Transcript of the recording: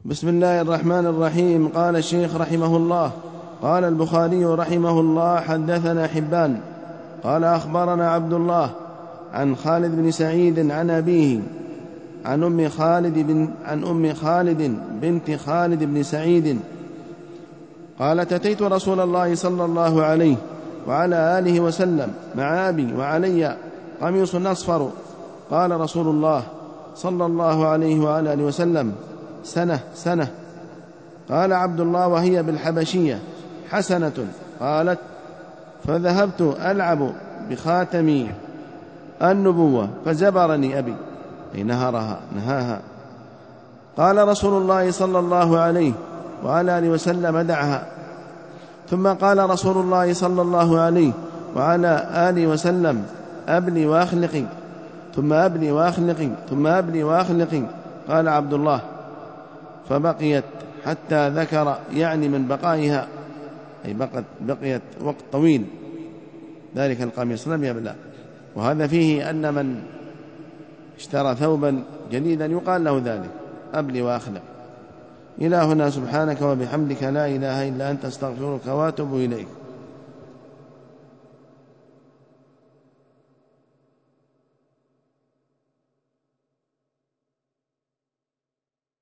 بسم الله الرحمن الرحيم. قال الشيخ رحمه الله: قال البخاري رحمه الله: حدثنا حبان قال أخبرنا عبد الله عن خالد بن سعيد عن أبيه عن أم خالد بنت خالد بن سعيد قالت: أتيت رسول الله صلى الله عليه وعلى آله وسلم مع أبي وعلي قميص أصفر. قال رسول الله صلى الله عليه وعلى آله وسلم: سنة. قال عبد الله: وهي بالحبشية حسنة. قالت: فذهبت ألعب بخاتم النبوة فزبرني أبي، أي نهاها. قال رسول الله صلى الله عليه وعلى آله وسلم: دعها. ثم قال رسول الله صلى الله عليه وعلى آله وسلم: أبلي وأخلقي، ثم أبلي وأخلقي، ثم أبلي وأخلقي. قال عبد الله: فبقيت حتى ذكر، يعني من بقائها، أي بقيت وقت طويل ذلك القميص لم يبلى. وهذا فيه أن من اشترى ثوبا جديدا يقال له ذلك: أبلي وأخلق. إلى هنا. سبحانك وبحمدك لا إله إلا أنت، استغفرك واتوب إليك.